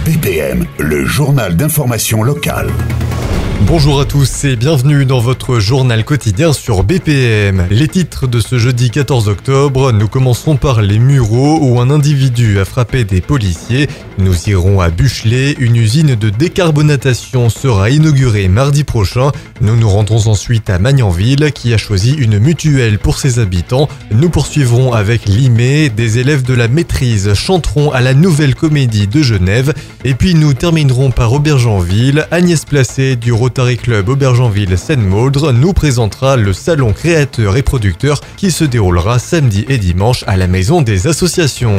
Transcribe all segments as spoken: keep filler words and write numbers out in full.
B P M, le journal d'information locale. Bonjour à tous et bienvenue dans votre journal quotidien sur B P M. Les titres de ce jeudi quatorze octobre, nous commencerons par les Mureaux où un individu a frappé des policiers. Nous irons à Buchelet, une usine de décarbonatation sera inaugurée mardi prochain. Nous nous rendrons ensuite à Magnanville qui a choisi une mutuelle pour ses habitants. Nous poursuivrons avec Limay, des élèves de la maîtrise chanteront à la Nouvelle Comédie de Genève. Et puis nous terminerons par Aubergenville, Agnès Placé du Rotary Club Aubergenville Seine-Maudre nous présentera le salon créateurs et producteurs qui se déroulera samedi et dimanche à la Maison des Associations.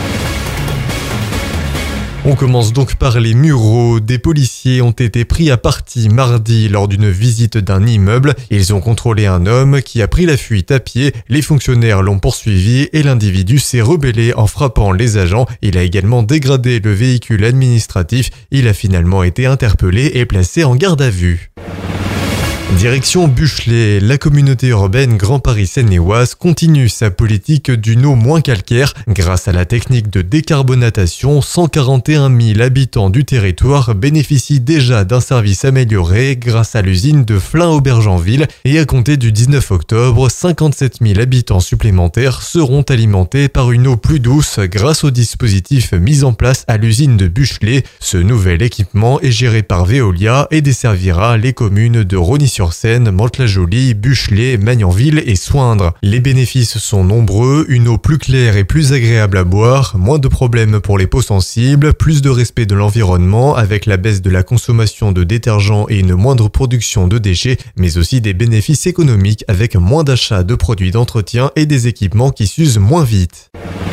On commence donc par les Mureaux. Des policiers ont été pris à partie mardi lors d'une visite d'un immeuble. Ils ont contrôlé un homme qui a pris la fuite à pied. Les fonctionnaires l'ont poursuivi et l'individu s'est rebellé en frappant les agents. Il a également dégradé le véhicule administratif. Il a finalement été interpellé et placé en garde à vue. Direction Buchelet, la communauté urbaine Grand Paris Seine-et-Oise continue sa politique d'une eau moins calcaire. Grâce à la technique de décarbonatation, cent quarante et un mille habitants du territoire bénéficient déjà d'un service amélioré grâce à l'usine de Flins-Aubergenville et à compter du dix-neuf octobre, cinquante-sept mille habitants supplémentaires seront alimentés par une eau plus douce grâce au dispositif mis en place à l'usine de Buchelet. Ce nouvel équipement est géré par Veolia et desservira les communes de Rosny-sur Seine, Mantes-la-Jolie, Buchelet, Magnanville et Soindre. Les bénéfices sont nombreux, une eau plus claire et plus agréable à boire, moins de problèmes pour les peaux sensibles, plus de respect de l'environnement avec la baisse de la consommation de détergents et une moindre production de déchets, mais aussi des bénéfices économiques avec moins d'achats de produits d'entretien et des équipements qui s'usent moins vite.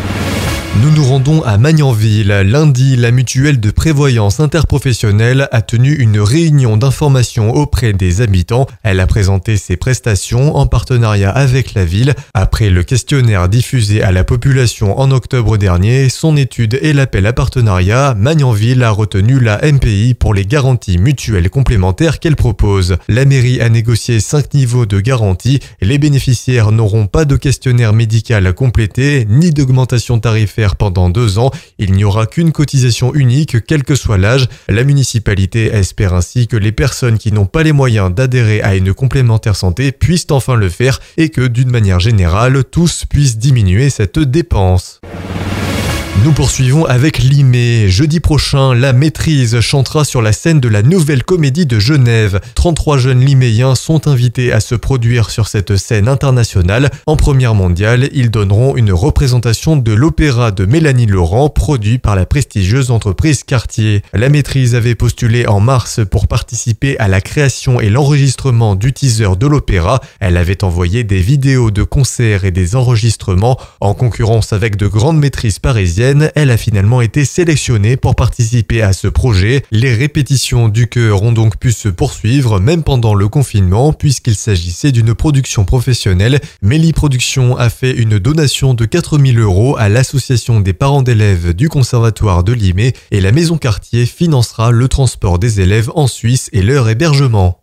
Nous nous rendons à Magnanville. Lundi, la mutuelle de prévoyance interprofessionnelle a tenu une réunion d'information auprès des habitants. Elle a présenté ses prestations en partenariat avec la ville. Après le questionnaire diffusé à la population en octobre dernier, son étude et l'appel à partenariat, Magnanville a retenu la M P I pour les garanties mutuelles complémentaires qu'elle propose. La mairie a négocié cinq niveaux de garantie. Les bénéficiaires n'auront pas de questionnaire médical à compléter, ni d'augmentation tarifaire pendant deux ans. Il n'y aura qu'une cotisation unique, quel que soit l'âge. La municipalité espère ainsi que les personnes qui n'ont pas les moyens d'adhérer à une complémentaire santé puissent enfin le faire et que, d'une manière générale, tous puissent diminuer cette dépense. Nous poursuivons avec Limay. Jeudi prochain, la maîtrise chantera sur la scène de la Nouvelle Comédie de Genève. trente-trois jeunes liméens sont invités à se produire sur cette scène internationale. En première mondiale, ils donneront une représentation de l'opéra de Mélanie Laurent, produit par la prestigieuse entreprise Cartier. La maîtrise avait postulé en mars pour participer à la création et l'enregistrement du teaser de l'opéra. Elle avait envoyé des vidéos de concerts et des enregistrements. En concurrence avec de grandes maîtrises parisiennes, elle a finalement été sélectionnée pour participer à ce projet. Les répétitions du chœur ont donc pu se poursuivre même pendant le confinement puisqu'il s'agissait d'une production professionnelle. Méli Productions a fait une donation de quatre mille euros à l'association des parents d'élèves du conservatoire de Limay et la maison Cartier financera le transport des élèves en Suisse et leur hébergement.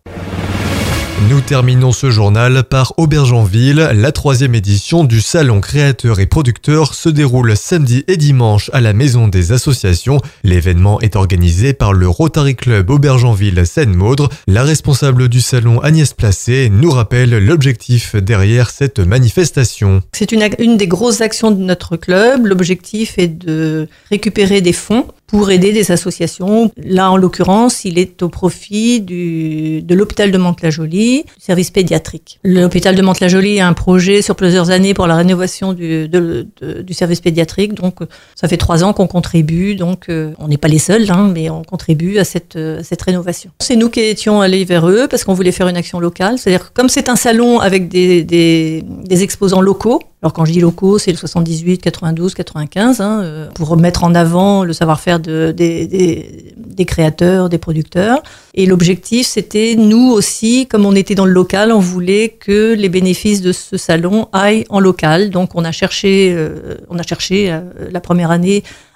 Nous terminons ce journal par Aubergenville. La troisième édition du salon créateurs et producteurs se déroule samedi et dimanche à la Maison des Associations. L'événement est organisé par le Rotary Club Aubergenville Seine-Maudre. La responsable du salon, Agnès Placé, nous rappelle l'objectif derrière cette manifestation. C'est une, une des grosses actions de notre club. L'objectif est de récupérer des fonds pour aider des associations. Là, en l'occurrence, il est au profit du, de l'hôpital de Mantes-la-Jolie, du service pédiatrique. L'hôpital de Mantes-la-Jolie a un projet sur plusieurs années pour la rénovation du, de, de, du service pédiatrique. Donc, ça fait trois ans qu'on contribue. Donc, euh, on n'est pas les seuls, hein, mais on contribue à cette, à cette rénovation. C'est nous qui étions allés vers eux parce qu'on voulait faire une action locale. C'est-à-dire que comme c'est un salon avec des, des, des exposants locaux, alors quand je dis locaux, c'est le soixante-dix-huit, quatre-vingt-douze, quatre-vingt-quinze, hein, euh, pour mettre en avant le savoir-faire de, des, des, des créateurs, des producteurs. Et l'objectif, c'était, nous aussi, comme on était dans le local, on voulait que les bénéfices de ce salon aillent en local. Donc on a cherché, euh, on a cherché euh, la première année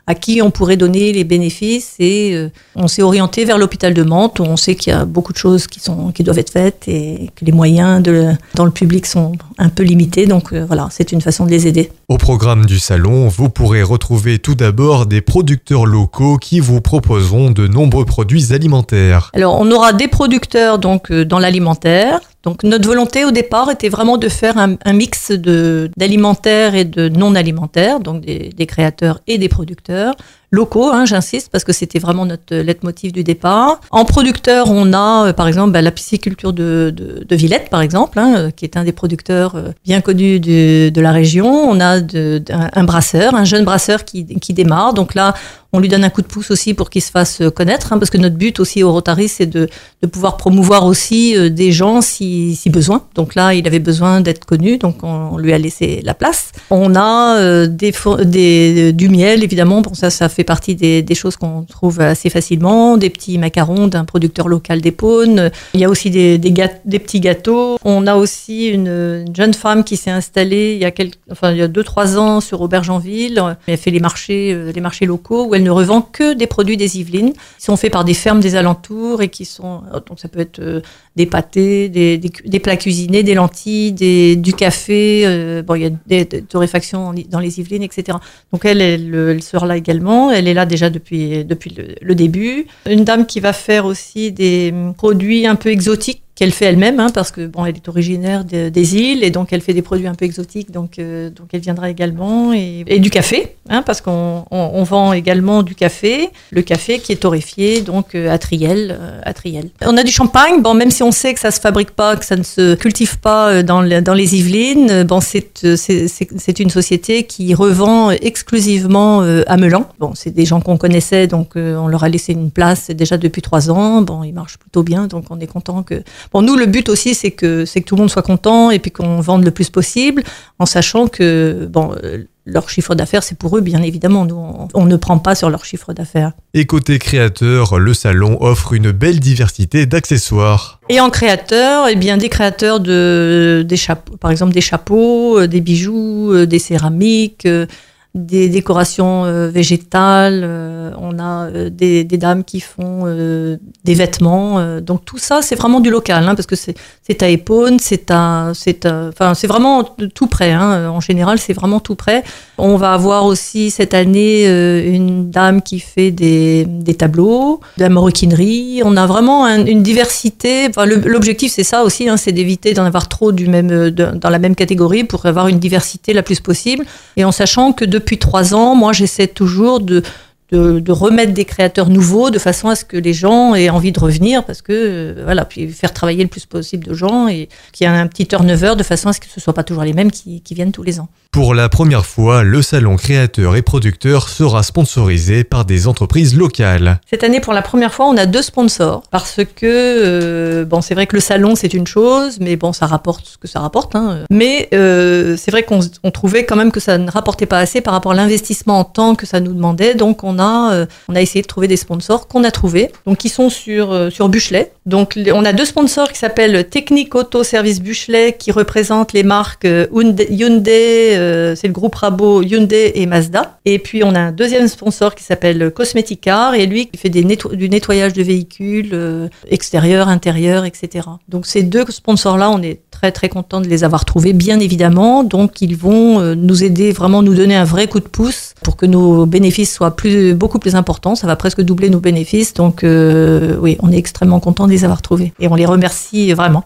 à qui on pourrait donner les bénéfices. Et euh, on s'est orienté vers l'hôpital de Mantes, où on sait qu'il y a beaucoup de choses qui, sont, qui doivent être faites et que les moyens de, dans le public sont un peu limités. Donc euh, voilà, c'est une façon de les aider. Au programme du salon, vous pourrez retrouver tout d'abord des producteurs locaux qui vous proposeront de nombreux produits alimentaires. Alors, on aura des producteurs donc euh, dans l'alimentaire. Donc notre volonté au départ était vraiment de faire un, un mix de, d'alimentaire et de non alimentaire, donc des, des créateurs et des producteurs locaux, hein, j'insiste, parce que c'était vraiment notre leitmotiv du départ. En producteur, on a euh, par exemple bah, la pisciculture de, de, de Villette, par exemple, hein, euh, qui est un des producteurs euh, bien connus de, de la région. On a de, de, un, un brasseur, un jeune brasseur qui, qui démarre. Donc là, on lui donne un coup de pouce aussi pour qu'il se fasse connaître, hein, parce que notre but aussi au Rotary, c'est de, de pouvoir promouvoir aussi euh, des gens si, si besoin. Donc là, il avait besoin d'être connu, donc on, on lui a laissé la place. On a euh, des, des, du miel, évidemment, bon, ça, ça fait partie des, des choses qu'on trouve assez facilement, des petits macarons d'un producteur local d'Épône. Il y a aussi des, des, gâteaux, des petits gâteaux. On a aussi une, une jeune femme qui s'est installée il y a quelques, enfin, il y a deux, trois ans sur Aubergenville. Elle fait les marchés, euh, les marchés locaux où elle ne revend que des produits des Yvelines qui sont faits par des fermes des alentours et qui sont, donc ça peut être euh, des pâtés, des, des, des plats cuisinés, des lentilles, des, du café, euh, bon, il y a des, des torréfactions dans les Yvelines, et cetera. Donc elle, elle, elle sera là également. Elle est là déjà depuis, depuis le, le début. Une dame qui va faire aussi des produits un peu exotiques qu'elle fait elle-même, hein, parce que bon, elle est originaire de, des îles et donc elle fait des produits un peu exotiques, donc euh, donc elle viendra également et, et du café, hein, parce qu'on on, on vend également du café, le café qui est torréfié donc euh, à Triel, euh, à Triel. On a du champagne, bon, même si on sait que ça se fabrique pas, que ça ne se cultive pas dans le, dans les Yvelines, bon, c'est c'est c'est, c'est une société qui revend exclusivement euh, à Meulan. Bon, c'est des gens qu'on connaissait, donc euh, on leur a laissé une place déjà depuis trois ans. Bon, ils marchent plutôt bien, donc on est content que. Bon, nous, le but aussi, c'est que, c'est que tout le monde soit content et puis qu'on vende le plus possible, en sachant que, bon, euh, leur chiffre d'affaires, c'est pour eux, bien évidemment. Nous, on, on ne prend pas sur leur chiffre d'affaires. Et côté créateur, le salon offre une belle diversité d'accessoires. Et en créateur, eh bien, des créateurs de, des chapeaux, par exemple, des chapeaux, des bijoux, des céramiques, des décorations euh, végétales, euh, on a euh, des, des dames qui font euh, des vêtements, euh, donc tout ça c'est vraiment du local, hein, parce que c'est, c'est à Épône, c'est à, c'est à, enfin c'est vraiment tout près, hein, en général c'est vraiment tout près. On va avoir aussi cette année euh, une dame qui fait des, des tableaux, de la maroquinerie, on a vraiment un, une diversité, enfin, le, l'objectif c'est ça aussi, hein, c'est d'éviter d'en avoir trop du même, de, dans la même catégorie pour avoir une diversité la plus possible, et en sachant que de Depuis trois ans, moi, j'essaie toujours de, de, de remettre des créateurs nouveaux de façon à ce que les gens aient envie de revenir, parce que, euh, voilà, puis faire travailler le plus possible de gens et qu'il y ait un petit turnover de façon à ce que ce ne soit pas toujours les mêmes qui, qui viennent tous les ans. Pour la première fois, le salon créateur et producteur sera sponsorisé par des entreprises locales. Cette année, pour la première fois, on a deux sponsors parce que, euh, bon, c'est vrai que le salon, c'est une chose, mais bon, ça rapporte ce que ça rapporte, hein. Mais euh, c'est vrai qu'on on trouvait quand même que ça ne rapportait pas assez par rapport à l'investissement en temps que ça nous demandait. Donc, on a, euh, on a essayé de trouver des sponsors qu'on a trouvés, donc qui sont sur, euh, sur Buchelet. Donc, on a deux sponsors qui s'appellent Technique Auto Service Buchelet, qui représentent les marques Hyundai, Hyundai euh, c'est le groupe Rabo, Hyundai et Mazda. Et puis, on a un deuxième sponsor qui s'appelle Cosmeticar, et lui qui fait des netto- du nettoyage de véhicules, euh, extérieurs, intérieurs, et cetera. Donc, ces deux sponsors-là, on est très, très contents de les avoir trouvés, bien évidemment. Donc, ils vont euh, nous aider, vraiment nous donner un vrai coup de pouce pour que nos bénéfices soient plus, beaucoup plus importants. Ça va presque doubler nos bénéfices. Donc, euh, oui, on est extrêmement contents de les avoir trouvés. Et on les remercie vraiment.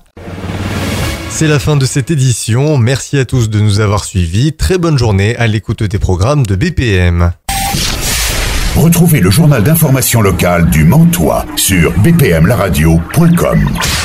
C'est la fin de cette édition. Merci à tous de nous avoir suivis. Très bonne journée à l'écoute des programmes de B P M. Retrouvez le journal d'information locale du Mantois sur b p m la radio point com.